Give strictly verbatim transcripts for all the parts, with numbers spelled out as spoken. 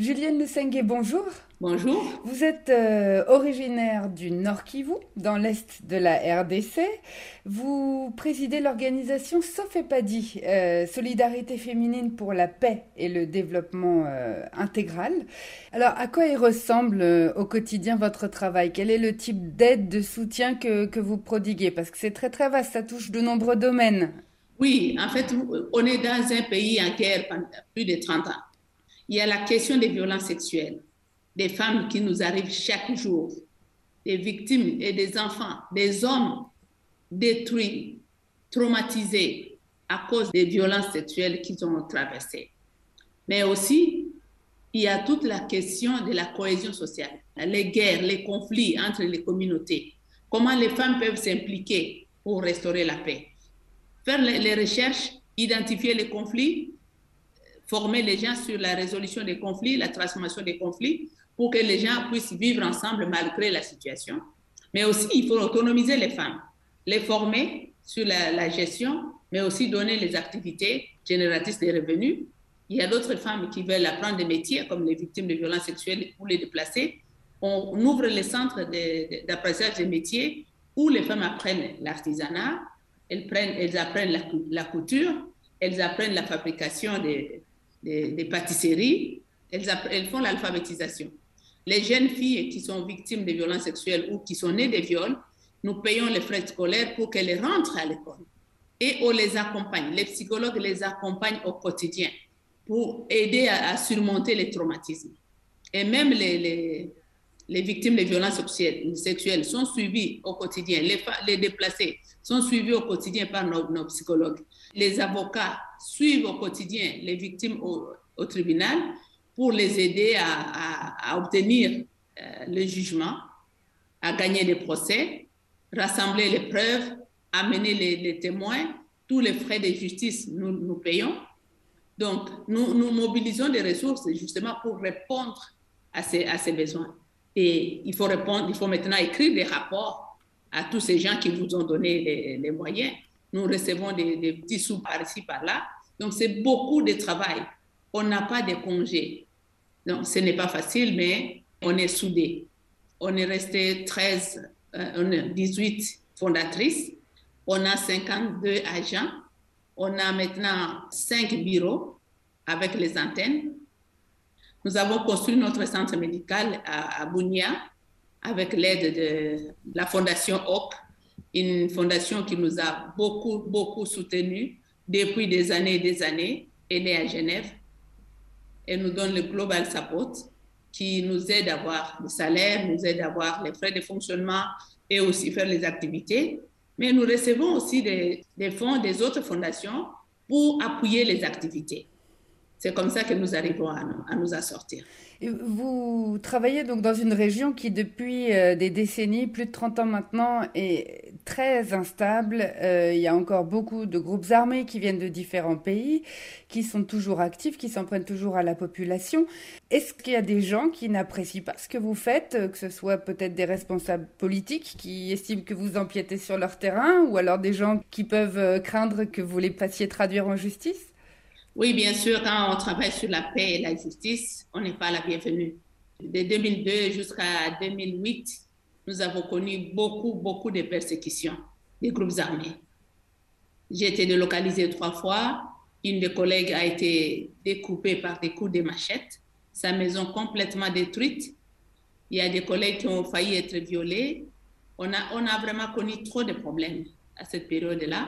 Julienne Lusenge, bonjour. Bonjour. Vous êtes euh, originaire du Nord Kivu, dans l'est de la R D C. Vous présidez l'organisation Sofepadi, euh, Solidarité féminine pour la paix et le développement euh, intégral. Alors, à quoi il ressemble euh, au quotidien votre travail? Quel est le type d'aide, de soutien que, que vous prodiguez? Parce que c'est très très vaste, ça touche de nombreux domaines. Oui, en fait, on est dans un pays en guerre pendant plus de trente ans. Il y a la question des violences sexuelles, des femmes qui nous arrivent chaque jour, des victimes et des enfants, des hommes détruits, traumatisés à cause des violences sexuelles qu'ils ont traversées. Mais aussi, il y a toute la question de la cohésion sociale, les guerres, les conflits entre les communautés, comment les femmes peuvent s'impliquer pour restaurer la paix. Faire les, les recherches, identifier les conflits, former les gens sur la résolution des conflits, la transformation des conflits, pour que les gens puissent vivre ensemble malgré la situation. Mais aussi, il faut autonomiser les femmes, les former sur la, la gestion, mais aussi donner les activités génératrices des revenus. Il y a d'autres femmes qui veulent apprendre des métiers, comme les victimes de violences sexuelles ou les déplacés. On ouvre les centres d'apprentissage des métiers où les femmes apprennent l'artisanat, elles, prennent, elles apprennent la, la couture, elles apprennent la fabrication des, des, des pâtisseries, elles, elles font l'alphabétisation. Les jeunes filles qui sont victimes de violences sexuelles ou qui sont nées de viols, nous payons les frais scolaires pour qu'elles rentrent à l'école. Et on les accompagne, les psychologues les accompagnent au quotidien pour aider à, à surmonter les traumatismes. Et même les, les, les victimes de violences sexuelles sont suivies au quotidien, les, les déplacés sont suivis au quotidien par nos, nos psychologues. Les avocats suivent au quotidien les victimes au, au tribunal pour les aider à, à, à obtenir euh, le jugement, à gagner des procès, rassembler les preuves, amener les, les témoins. Tous les frais de justice, nous, nous payons. Donc, nous, nous mobilisons des ressources justement pour répondre à ces, à ces besoins. Et il faut répondre, il faut maintenant écrire des rapports à tous ces gens qui vous ont donné les, les moyens. Nous recevons des, des petits sous par ici, par là. Donc, c'est beaucoup de travail. On n'a pas de congés. Donc, ce n'est pas facile, mais on est soudés. On est resté treize, euh, on est dix-huit fondatrices. On a cinquante-deux agents. On a maintenant cinq bureaux avec les antennes. Nous avons construit notre centre médical à, à Bunia avec l'aide de la fondation O P, une fondation qui nous a beaucoup, beaucoup soutenus depuis des années et des années, est née à Genève. Elle nous donne le Global Support qui nous aide à avoir le salaire, nous aide à avoir les frais de fonctionnement et aussi faire les activités. Mais nous recevons aussi des, des fonds des autres fondations pour appuyer les activités. C'est comme ça que nous arrivons à, à nous en sortir. Et vous travaillez donc dans une région qui, depuis euh, des décennies, plus de trente ans maintenant, est très instable. Euh, il y a encore beaucoup de groupes armés qui viennent de différents pays, qui sont toujours actifs, qui s'en prennent toujours à la population. Est-ce qu'il y a des gens qui n'apprécient pas ce que vous faites, que ce soit peut-être des responsables politiques qui estiment que vous empiétez sur leur terrain, ou alors des gens qui peuvent craindre que vous les fassiez traduire en justice? Oui, bien sûr, quand on travaille sur la paix et la justice, on n'est pas la bienvenue. De deux mille deux jusqu'à deux mille huit, nous avons connu beaucoup, beaucoup de persécutions des groupes armés. J'ai été délocalisée trois fois. Une des collègues a été découpée par des coups de machette, sa maison complètement détruite. Il y a des collègues qui ont failli être violés. On a, on a vraiment connu trop de problèmes à cette période-là.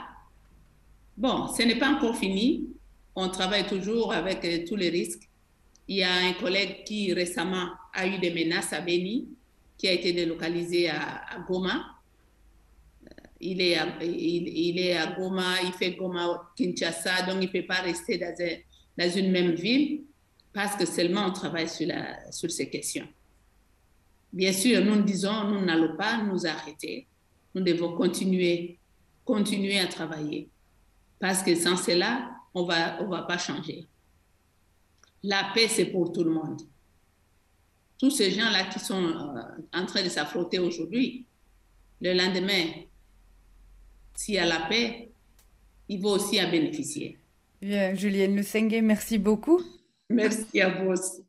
Bon, ce n'est pas encore fini. On travaille toujours avec euh, tous les risques. Il y a un collègue qui récemment a eu des menaces à Beni, qui a été délocalisé à, à Goma. Il est, à, il, il est à Goma, il fait Goma-Kinshasa, donc il ne peut pas rester dans, un, dans une même ville parce que seulement on travaille sur, la, sur ces questions. Bien sûr, nous disons, nous n'allons pas nous arrêter. Nous devons continuer, continuer à travailler parce que sans cela, on va, on va pas changer. La paix, c'est pour tout le monde. Tous ces gens-là qui sont euh, en train de s'affronter aujourd'hui, le lendemain, s'il y a la paix, ils vont aussi en bénéficier. Bien, Julienne Lusenge, merci beaucoup. Merci à vous aussi.